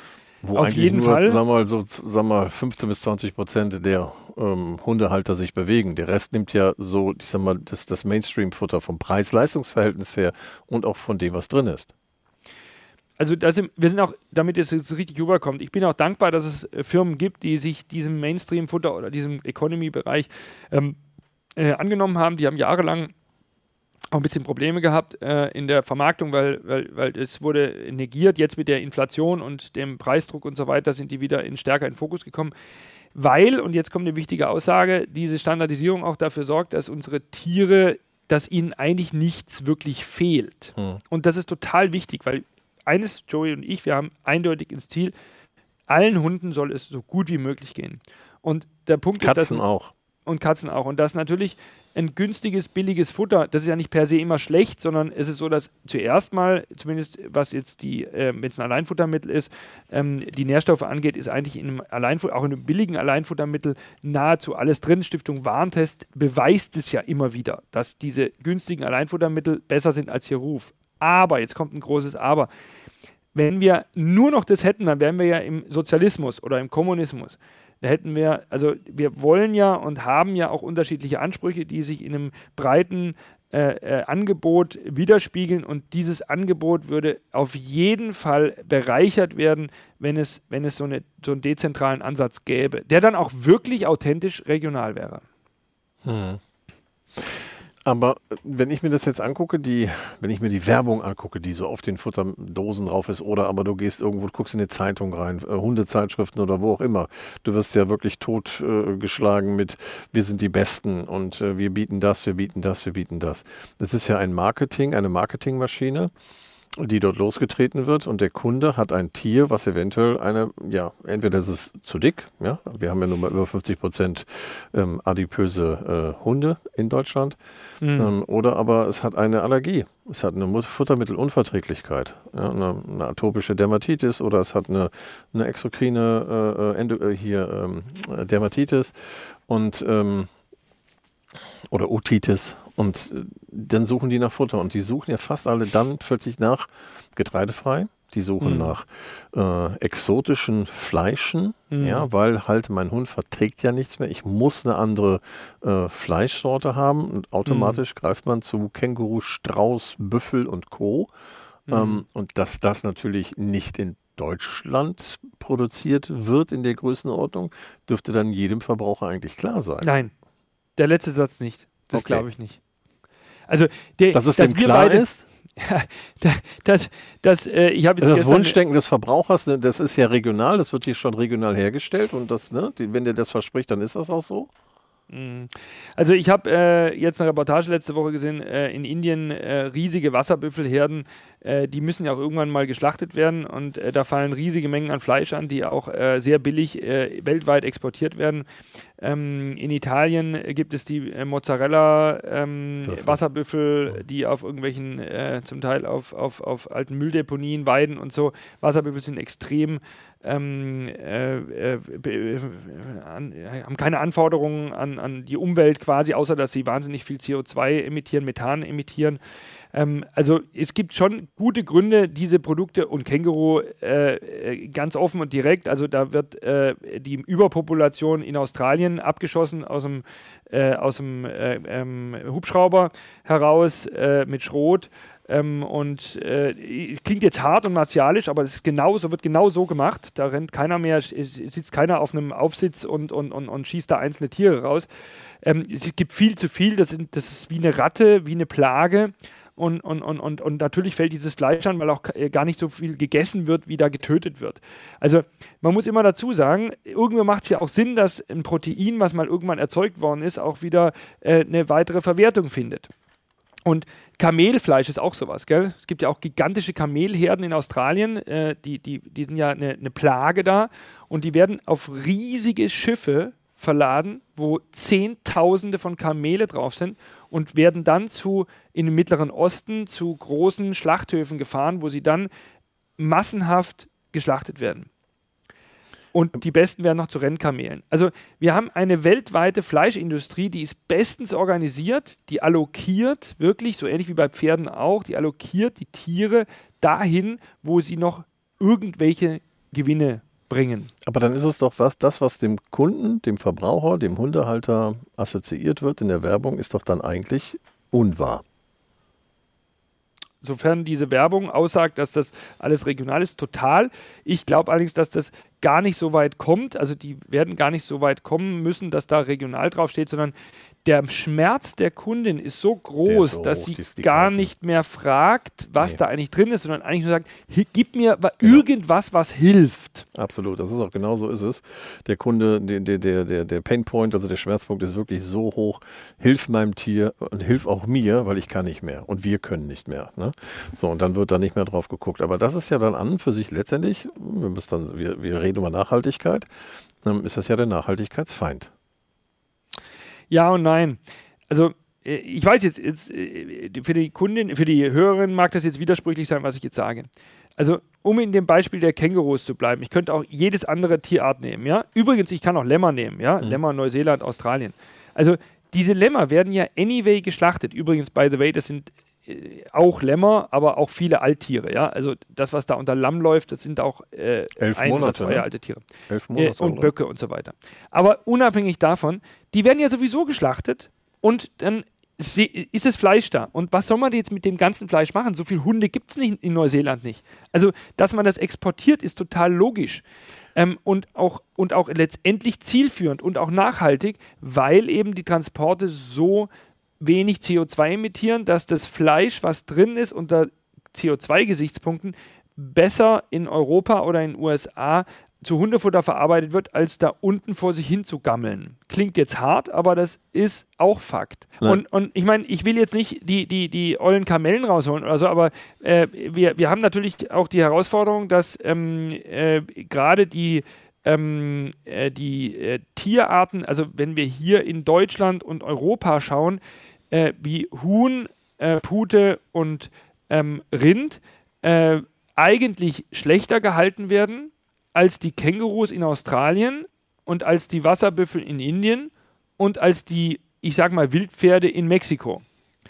Wo auf jeden nur, Fall. Sagen wir mal, so, sagen wir mal fünfzehn bis zwanzig Prozent der ähm, Hundehalter sich bewegen. Der Rest nimmt ja so, ich sag mal, das, das Mainstream-Futter vom Preis-Leistungs-Verhältnis her und auch von dem, was drin ist. Also das sind, wir sind auch, damit es jetzt richtig rüberkommt, ich bin auch dankbar, dass es äh, Firmen gibt, die sich diesem Mainstream-Futter oder diesem Economy-Bereich ähm, äh, angenommen haben. Die haben jahrelang auch ein bisschen Probleme gehabt äh, in der Vermarktung, weil, weil, weil es wurde negiert. Jetzt mit der Inflation und dem Preisdruck und so weiter sind die wieder in stärker in den Fokus gekommen, weil, und jetzt kommt eine wichtige Aussage, diese Standardisierung auch dafür sorgt, dass unsere Tiere, dass ihnen eigentlich nichts wirklich fehlt. Hm. Und das ist total wichtig, weil eines, Joey und ich, wir haben eindeutig ins Ziel, allen Hunden soll es so gut wie möglich gehen. Und der Punkt Katzen ist, dass... Katzen auch. Und Katzen auch. Und das natürlich ein günstiges, billiges Futter, das ist ja nicht per se immer schlecht, sondern es ist so, dass zuerst mal, zumindest was jetzt die, äh, wenn es ein Alleinfuttermittel ist, ähm, die Nährstoffe angeht, ist eigentlich in einem Alleinfutter, auch in einem billigen Alleinfuttermittel nahezu alles drin. Stiftung Warentest beweist es ja immer wieder, dass diese günstigen Alleinfuttermittel besser sind als ihr Ruf. Aber, jetzt kommt ein großes Aber, wenn wir nur noch das hätten, dann wären wir ja im Sozialismus oder im Kommunismus. Da hätten wir, also wir wollen ja und haben ja auch unterschiedliche Ansprüche, die sich in einem breiten äh, äh, Angebot widerspiegeln, und dieses Angebot würde auf jeden Fall bereichert werden, wenn es, wenn es so, eine, so einen dezentralen Ansatz gäbe, der dann auch wirklich authentisch regional wäre. Hm. Aber wenn ich mir das jetzt angucke, die, wenn ich mir die Werbung angucke, die so auf den Futterdosen drauf ist, oder aber du gehst irgendwo, du guckst in eine Zeitung rein, äh, Hundezeitschriften oder wo auch immer, du wirst ja wirklich totgeschlagen äh, mit, wir sind die Besten und äh, wir bieten das, wir bieten das, wir bieten das. Das ist ja ein Marketing, eine Marketingmaschine, die dort losgetreten wird und der Kunde hat ein Tier, was eventuell eine, ja, entweder ist es zu dick, ja, wir haben ja nun mal über fünfzig Prozent ähm, adipöse äh, Hunde in Deutschland, mhm. ähm, oder aber es hat eine Allergie, es hat eine Futtermittelunverträglichkeit, ja, eine, eine atopische Dermatitis oder es hat eine, eine exokrine äh, Endo, äh, hier ähm, Dermatitis und ähm, oder Otitis. Und äh, dann suchen die nach Futter. Und die suchen ja fast alle dann plötzlich nach getreidefrei. Die suchen mhm. nach äh, exotischen Fleischen, mhm. ja, weil halt mein Hund verträgt ja nichts mehr. Ich muss eine andere äh, Fleischsorte haben. Und automatisch mhm. greift man zu Känguru, Strauß, Büffel und Co. Mhm. Ähm, und dass das natürlich nicht in Deutschland produziert wird in der Größenordnung, dürfte dann jedem Verbraucher eigentlich klar sein. Nein, der letzte Satz nicht. Das okay. glaube ich nicht. Also, der, dass es dass dem klar beide, ist? Ja, das, das, äh, ich habe jetzt also das Wunschdenken des Verbrauchers, ne, das ist ja regional, das wird hier schon regional hergestellt und das, ne, die, wenn der das verspricht, dann ist das auch so. Also ich habe äh, jetzt eine Reportage letzte Woche gesehen, äh, in Indien äh, riesige Wasserbüffelherden, äh, die müssen ja auch irgendwann mal geschlachtet werden und äh, da fallen riesige Mengen an Fleisch an, die auch äh, sehr billig äh, weltweit exportiert werden. Ähm, in Italien gibt es die äh, Mozzarella ähm, Wasserbüffel, die auf irgendwelchen, äh, zum Teil auf, auf, auf alten Mülldeponien weiden und so. Wasserbüffel sind extrem Ähm, äh, äh, an, äh, haben keine Anforderungen an, an die Umwelt quasi, außer dass sie wahnsinnig viel C O zwei emittieren, Methan emittieren. Ähm, also es gibt schon gute Gründe, diese Produkte und Känguru äh, ganz offen und direkt, also da wird äh, die Überpopulation in Australien abgeschossen aus dem, äh, aus dem äh, ähm, Hubschrauber heraus äh, mit Schrot. Ähm, und äh, klingt jetzt hart und martialisch, aber es ist genau, so wird genau so gemacht. Da rennt keiner mehr, sitzt keiner auf einem Aufsitz und, und, und, und schießt da einzelne Tiere raus. Ähm, es gibt viel zu viel, das, sind, das ist wie eine Ratte, wie eine Plage. Und, und, und, und, und natürlich fällt dieses Fleisch an, weil auch gar nicht so viel gegessen wird, wie da getötet wird. Also man muss immer dazu sagen, irgendwo macht es ja auch Sinn, dass ein Protein, was mal irgendwann erzeugt worden ist, auch wieder äh, eine weitere Verwertung findet. Und Kamelfleisch ist auch sowas, gell? Es gibt ja auch gigantische Kamelherden in Australien, äh, die, die, die sind ja eine, eine Plage da und die werden auf riesige Schiffe verladen, wo Zehntausende von Kamele drauf sind und werden dann zu, in den Mittleren Osten zu großen Schlachthöfen gefahren, wo sie dann massenhaft geschlachtet werden. Und die besten werden noch zu Rennkamelen. Also wir haben eine weltweite Fleischindustrie, die ist bestens organisiert, die allokiert wirklich, so ähnlich wie bei Pferden auch, die allokiert die Tiere dahin, wo sie noch irgendwelche Gewinne bringen. Aber dann ist es doch was, das, was dem Kunden, dem Verbraucher, dem Hundehalter assoziiert wird in der Werbung, ist doch dann eigentlich unwahr. Sofern diese Werbung aussagt, dass das alles regional ist, total. Ich glaube allerdings, dass das gar nicht so weit kommt. Also die werden gar nicht so weit kommen müssen, dass da regional draufsteht, sondern der Schmerz der Kundin ist so groß, ist so dass hoch, sie gar kaufen. nicht mehr fragt, was nee. da eigentlich drin ist, sondern eigentlich nur sagt, gib mir genau. irgendwas, was hilft. Absolut, das ist auch genau so ist es. Der Kunde, der, der, der, der Painpoint, also der Schmerzpunkt ist wirklich so hoch, hilf meinem Tier und hilf auch mir, weil ich kann nicht mehr und wir können nicht mehr. Ne? So, und dann wird da nicht mehr drauf geguckt. Aber das ist ja dann an für sich letztendlich, wir, müssen dann, wir, wir reden über Nachhaltigkeit, dann ist das ja der Nachhaltigkeitsfeind. Ja und nein. Also ich weiß jetzt, jetzt, für die Kundin, für die Hörerin mag das jetzt widersprüchlich sein, was ich jetzt sage. Also um in dem Beispiel der Kängurus zu bleiben, ich könnte auch jedes andere Tierart nehmen. Ja? Übrigens, ich kann auch Lämmer nehmen. Ja? Mhm. Lämmer, Neuseeland, Australien. Also diese Lämmer werden ja anyway geschlachtet. Übrigens, by the way, das sind äh, auch Lämmer, aber auch viele Alttiere. Ja? Also das, was da unter Lamm läuft, das sind auch äh, Elf ein Monate, oder zwei ne? alte Tiere. Elf Monate, äh, und oder? Böcke und so weiter. Aber unabhängig davon, die werden ja sowieso geschlachtet und dann ist das Fleisch da. Und was soll man jetzt mit dem ganzen Fleisch machen? So viele Hunde gibt es nicht in Neuseeland nicht. Also, dass man das exportiert, ist total logisch. Ähm, und, auch, und auch letztendlich zielführend und auch nachhaltig, weil eben die Transporte so wenig C O zwei emittieren, dass das Fleisch, was drin ist, unter C O zwei Gesichtspunkten besser in Europa oder in den U S A zu Hundefutter verarbeitet wird, als da unten vor sich hin zu gammeln. Klingt jetzt hart, aber das ist auch Fakt. Und, und ich meine, ich will jetzt nicht die, die, die ollen Kamellen rausholen oder so, aber äh, wir, wir haben natürlich auch die Herausforderung, dass ähm, äh, gerade die, ähm, äh, die äh, Tierarten, also wenn wir hier in Deutschland und Europa schauen, äh, wie Huhn, äh, Pute und ähm, Rind äh, eigentlich schlechter gehalten werden als die Kängurus in Australien und als die Wasserbüffel in Indien und als die, ich sag mal, Wildpferde in Mexiko.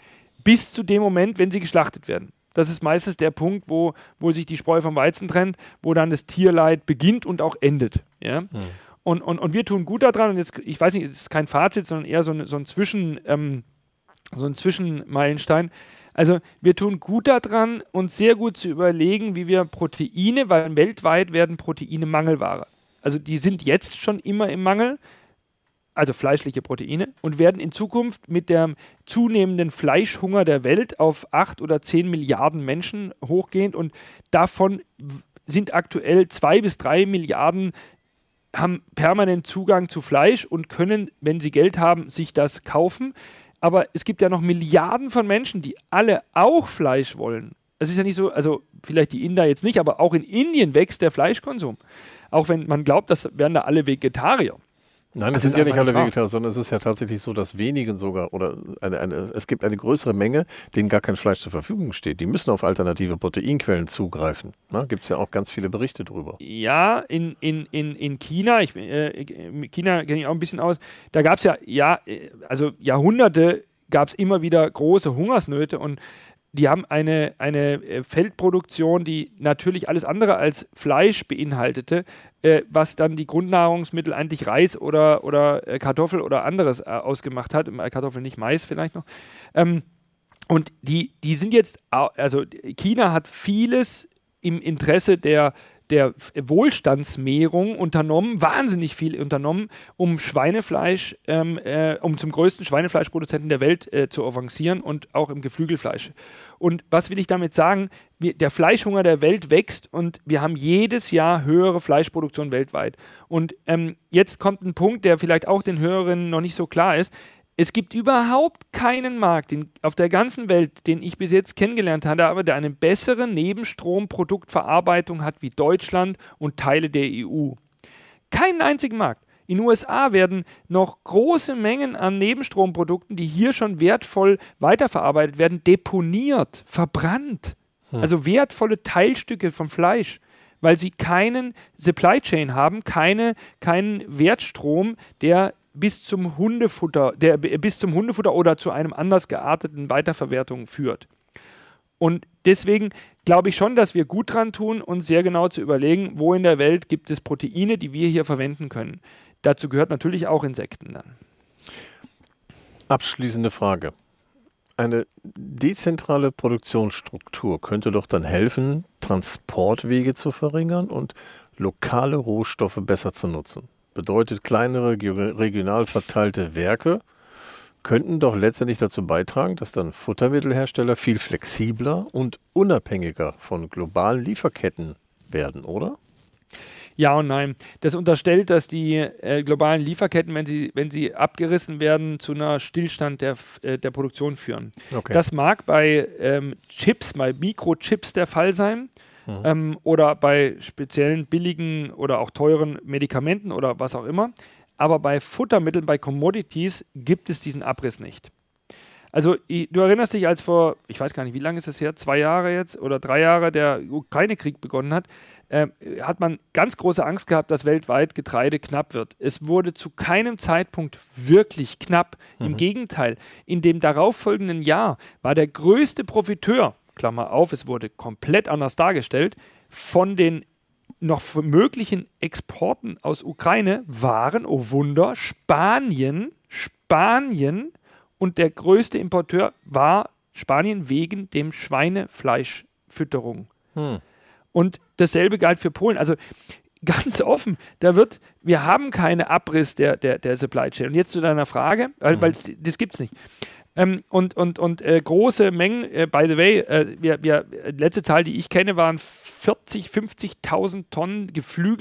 Bis zu dem Moment, wenn sie geschlachtet werden. Das ist meistens der Punkt, wo, wo sich die Spreu vom Weizen trennt, wo dann das Tierleid beginnt und auch endet. Ja? Mhm. Und, und, und wir tun gut daran, und jetzt, ich weiß nicht, es ist kein Fazit, sondern eher so, eine, so ein Zwischen, ähm, so ein Zwischenmeilenstein. Also wir tun gut daran, uns sehr gut zu überlegen, wie wir Proteine, weil weltweit werden Proteine Mangelware. Also die sind jetzt schon immer im Mangel, also fleischliche Proteine, und werden in Zukunft mit dem zunehmenden Fleischhunger der Welt auf acht oder zehn Milliarden Menschen hochgehend, und davon sind aktuell zwei bis drei Milliarden haben permanent Zugang zu Fleisch und können, wenn sie Geld haben, sich das kaufen. Aber es gibt ja noch Milliarden von Menschen, die alle auch Fleisch wollen. Es ist ja nicht so, also vielleicht die Inder jetzt nicht, aber auch in Indien wächst der Fleischkonsum. Auch wenn man glaubt, das wären da alle Vegetarier. Nein, es sind ja nicht alle Vegetarier, sondern es ist ja tatsächlich so, dass wenigen sogar, oder eine, eine, es gibt eine größere Menge, denen gar kein Fleisch zur Verfügung steht. Die müssen auf alternative Proteinquellen zugreifen. Gibt es ja auch ganz viele Berichte drüber. Ja, in, in, in, in China, ich, äh, China kenne ich auch ein bisschen aus, da gab es ja, ja, also Jahrhunderte gab es immer wieder große Hungersnöte, und die haben eine, eine Feldproduktion, die natürlich alles andere als Fleisch beinhaltete, äh, was dann die Grundnahrungsmittel eigentlich Reis oder, oder äh, Kartoffel oder anderes äh, ausgemacht hat. Äh, Kartoffel nicht, Mais vielleicht noch. Ähm, und die, die sind jetzt, also China hat vieles im Interesse der der Wohlstandsmehrung unternommen, wahnsinnig viel unternommen, um Schweinefleisch, ähm, äh, um zum größten Schweinefleischproduzenten der Welt äh, zu avancieren, und auch im Geflügelfleisch. Und was will ich damit sagen? Wir, der Fleischhunger der Welt wächst, und wir haben jedes Jahr höhere Fleischproduktion weltweit. Und ähm, jetzt kommt ein Punkt, der vielleicht auch den Hörerinnen noch nicht so klar ist. Es gibt überhaupt keinen Markt in, auf der ganzen Welt, den ich bis jetzt kennengelernt habe, aber der eine bessere Nebenstromproduktverarbeitung hat wie Deutschland und Teile der E U. Keinen einzigen Markt. In den U S A werden noch große Mengen an Nebenstromprodukten, die hier schon wertvoll weiterverarbeitet werden, deponiert, verbrannt. Hm. Also wertvolle Teilstücke vom Fleisch, weil sie keinen Supply Chain haben, keine, keinen Wertstrom, der bis zum Hundefutter, der bis zum Hundefutter oder zu einem anders gearteten Weiterverwertung führt. Und deswegen glaube ich schon, dass wir gut dran tun, uns sehr genau zu überlegen, wo in der Welt gibt es Proteine, die wir hier verwenden können. Dazu gehört natürlich auch Insekten dann. Abschließende Frage. Eine dezentrale Produktionsstruktur könnte doch dann helfen, Transportwege zu verringern und lokale Rohstoffe besser zu nutzen. Bedeutet, kleinere, regional verteilte Werke könnten doch letztendlich dazu beitragen, dass dann Futtermittelhersteller viel flexibler und unabhängiger von globalen Lieferketten werden, oder? Ja und nein. Das unterstellt, dass die äh, globalen Lieferketten, wenn sie, wenn sie abgerissen werden, zu einer Stillstand der, äh, der Produktion führen. Okay. Das mag bei ähm, Chips, bei Mikrochips der Fall sein. Mhm. Ähm, oder bei speziellen billigen oder auch teuren Medikamenten oder was auch immer. Aber bei Futtermitteln, bei Commodities gibt es diesen Abriss nicht. Also ich, du erinnerst dich, als vor, ich weiß gar nicht, wie lange ist das her, zwei Jahre jetzt oder drei Jahre der Ukraine-Krieg begonnen hat, äh, hat man ganz große Angst gehabt, dass weltweit Getreide knapp wird. Es wurde zu keinem Zeitpunkt wirklich knapp. Mhm. Im Gegenteil, in dem darauffolgenden Jahr war der größte Profiteur, Klammer auf, es wurde komplett anders dargestellt, von den noch möglichen Exporten aus Ukraine waren, oh Wunder, Spanien, Spanien und der größte Importeur war Spanien wegen dem Schweinefleischfütterung. Hm. Und dasselbe galt für Polen. Also ganz offen, da wird, wir haben keinen Abriss der, der, der Supply Chain. Und jetzt zu deiner Frage, weil, hm. weil das gibt es nicht. Ähm, und und, und äh, große Mengen, äh, by the way, äh, wir, wir, letzte Zahl, die ich kenne, waren vierzig, fünfzigtausend Tonnen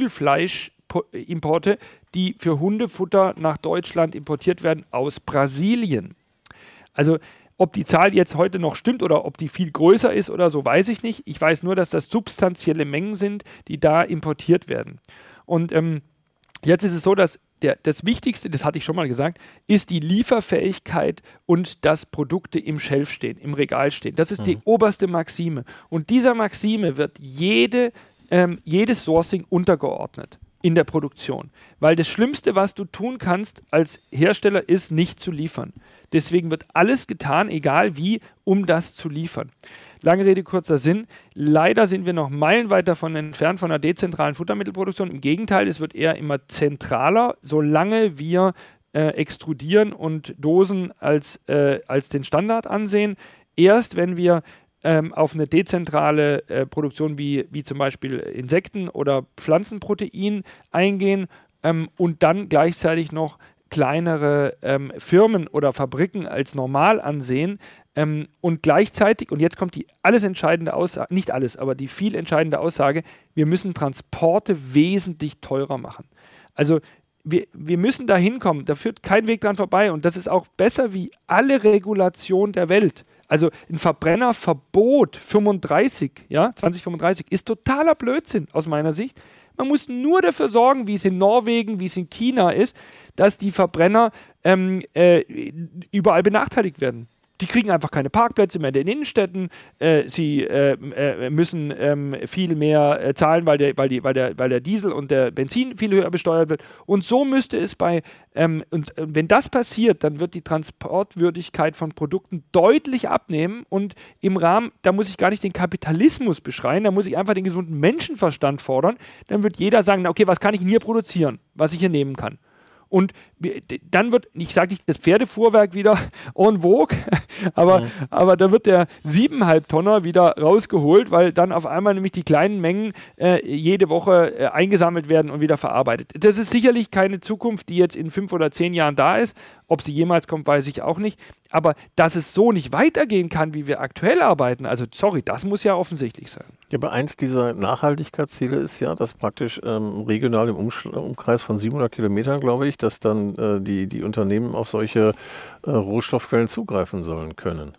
Geflügelfleischimporte, die für Hundefutter nach Deutschland importiert werden aus Brasilien. Also ob die Zahl jetzt heute noch stimmt oder ob die viel größer ist oder so, weiß ich nicht. Ich weiß nur, dass das substanzielle Mengen sind, die da importiert werden. Und ähm, jetzt ist es so, dass der, das Wichtigste, das hatte ich schon mal gesagt, ist die Lieferfähigkeit und dass Produkte im Shelf stehen, im Regal stehen. Das ist mhm. die oberste Maxime. Und dieser Maxime wird jede, ähm, jedes Sourcing untergeordnet in der Produktion. Weil das Schlimmste, was du tun kannst als Hersteller, ist, nicht zu liefern. Deswegen wird alles getan, egal wie, um das zu liefern. Lange Rede, kurzer Sinn. Leider sind wir noch meilenweit davon entfernt von einer dezentralen Futtermittelproduktion. Im Gegenteil, es wird eher immer zentraler, solange wir äh, extrudieren und Dosen als, äh, als den Standard ansehen. Erst wenn wir ähm, auf eine dezentrale äh, Produktion wie, wie zum Beispiel Insekten- oder Pflanzenprotein eingehen ähm, und dann gleichzeitig noch kleinere ähm, Firmen oder Fabriken als normal ansehen ähm, und gleichzeitig, und jetzt kommt die alles entscheidende Aussage, nicht alles, aber die viel entscheidende Aussage, wir müssen Transporte wesentlich teurer machen. Also wir, wir müssen da hinkommen, da führt kein Weg dran vorbei und das ist auch besser wie alle Regulation der Welt. Also ein Verbrennerverbot fünfunddreißig, ja, zwanzig fünfunddreißig ist totaler Blödsinn aus meiner Sicht. Man muss nur dafür sorgen, wie es in Norwegen, wie es in China ist, dass die Verbrenner ähm, äh, überall benachteiligt werden. Die kriegen einfach keine Parkplätze mehr in den Innenstädten. Äh, sie äh, äh, müssen ähm, viel mehr äh, zahlen, weil der, weil, die, weil, der, weil der Diesel und der Benzin viel höher besteuert wird. Und so müsste es bei, ähm, und äh, wenn das passiert, dann wird die Transportwürdigkeit von Produkten deutlich abnehmen. Und im Rahmen, da muss ich gar nicht den Kapitalismus beschreien, da muss ich einfach den gesunden Menschenverstand fordern. Dann wird jeder sagen, na okay, was kann ich denn hier produzieren, was ich hier nehmen kann? Und dann wird, ich sage nicht das Pferdefuhrwerk wieder en vogue, aber, mhm. aber da wird der siebeneinhalb Tonner wieder rausgeholt, weil dann auf einmal nämlich die kleinen Mengen äh, jede Woche äh, eingesammelt werden und wieder verarbeitet. Das ist sicherlich keine Zukunft, die jetzt in fünf oder zehn Jahren da ist. Ob sie jemals kommt, weiß ich auch nicht. Aber dass es so nicht weitergehen kann, wie wir aktuell arbeiten, also sorry, das muss ja offensichtlich sein. Ja, aber eins dieser Nachhaltigkeitsziele ist ja, dass praktisch ähm, regional im Umschl- Umkreis von siebenhundert Kilometern, glaube ich, dass dann äh, die, die Unternehmen auf solche äh, Rohstoffquellen zugreifen sollen können.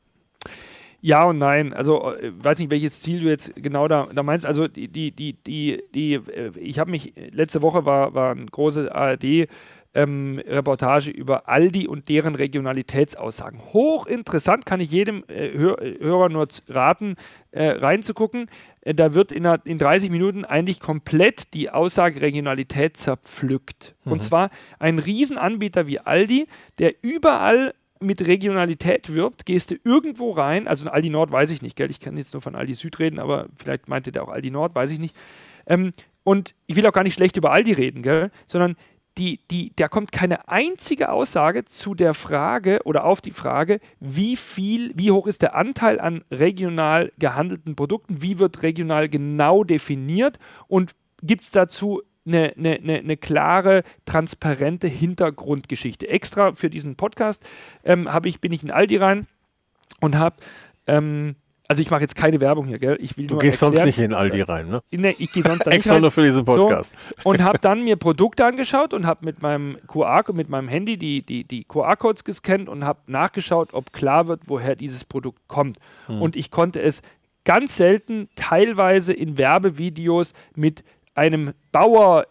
Ja und nein. Also ich weiß nicht, welches Ziel du jetzt genau da, da meinst. Also die, die, die, die, die ich habe mich, letzte Woche war, war eine große A R D Ähm, Reportage über Aldi und deren Regionalitätsaussagen. Hochinteressant, kann ich jedem äh, Hör, Hörer nur raten, äh, reinzugucken. Äh, da wird in, einer, in dreißig Minuten eigentlich komplett die Aussage Regionalität zerpflückt. Mhm. Und zwar ein Riesenanbieter wie Aldi, der überall mit Regionalität wirbt, gehst du irgendwo rein, also Aldi Nord weiß ich nicht, gell? Ich kann jetzt nur von Aldi Süd reden, aber vielleicht meinte der auch Aldi Nord, weiß ich nicht. Ähm, und ich will auch gar nicht schlecht über Aldi reden, gell? Sondern Die, die, da kommt keine einzige Aussage zu der Frage oder auf die Frage, wie viel, wie hoch ist der Anteil an regional gehandelten Produkten, wie wird regional genau definiert und gibt es dazu eine, eine, eine, eine klare, transparente Hintergrundgeschichte. Extra für diesen Podcast ähm, hab ich, bin ich in Aldi rein und habe ähm, also ich mache jetzt keine Werbung hier, gell? Ich will du nur gehst erklären, sonst nicht in Aldi rein, ne? Nee, ich gehe sonst da nicht Extra rein. nur für diesen Podcast. So, und habe dann mir Produkte angeschaut und habe mit meinem Q R, mit meinem Handy die, die, die Q R-Codes gescannt und habe nachgeschaut, ob klar wird, woher dieses Produkt kommt. Hm. Und ich konnte es ganz selten, teilweise in Werbevideos mit einem Bauer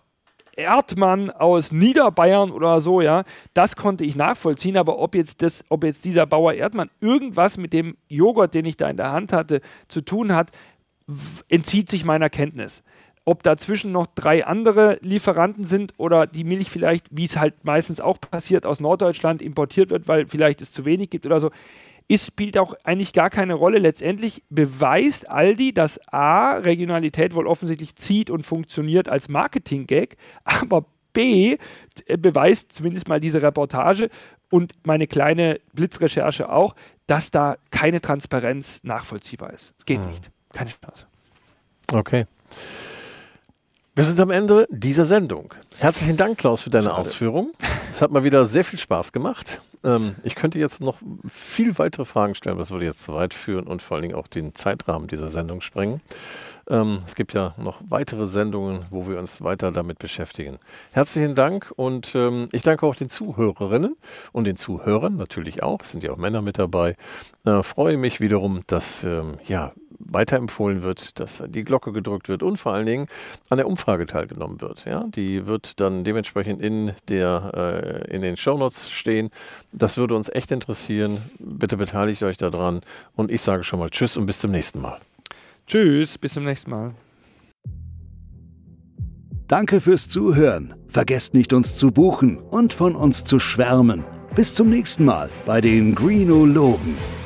Erdmann aus Niederbayern oder so, ja, das konnte ich nachvollziehen, aber ob jetzt, das, ob jetzt dieser Bauer Erdmann irgendwas mit dem Joghurt, den ich da in der Hand hatte, zu tun hat, w- entzieht sich meiner Kenntnis. Ob dazwischen noch drei andere Lieferanten sind oder die Milch vielleicht, wie es halt meistens auch passiert, aus Norddeutschland importiert wird, weil vielleicht es zu wenig gibt oder so, ist, spielt auch eigentlich gar keine Rolle. Letztendlich beweist Aldi, dass A, Regionalität wohl offensichtlich zieht und funktioniert als Marketing-Gag, aber B, äh, beweist zumindest mal diese Reportage und meine kleine Blitzrecherche auch, dass da keine Transparenz nachvollziehbar ist. Es geht hm. nicht. Keine Chance. Okay. Wir sind am Ende dieser Sendung. Herzlichen Dank, Klaus, für deine Schade. Ausführung. Es hat mal wieder sehr viel Spaß gemacht. Ähm, ich könnte jetzt noch viel weitere Fragen stellen, aber das würde jetzt zu weit führen und vor allen Dingen auch den Zeitrahmen dieser Sendung sprengen. Ähm, es gibt ja noch weitere Sendungen, wo wir uns weiter damit beschäftigen. Herzlichen Dank und ähm, ich danke auch den Zuhörerinnen und den Zuhörern natürlich auch. Es sind ja auch Männer mit dabei. Äh, freue mich wiederum, dass ähm, ja, weiterempfohlen wird, dass die Glocke gedrückt wird und vor allen Dingen an der Umfrage teilgenommen wird. Ja, die wird dann dementsprechend in, der, äh, in den Shownotes stehen. Das würde uns echt interessieren. Bitte beteiligt euch daran und ich sage schon mal Tschüss und bis zum nächsten Mal. Tschüss, bis zum nächsten Mal. Danke fürs Zuhören. Vergesst nicht, uns zu buchen und von uns zu schwärmen. Bis zum nächsten Mal bei den Greenologen.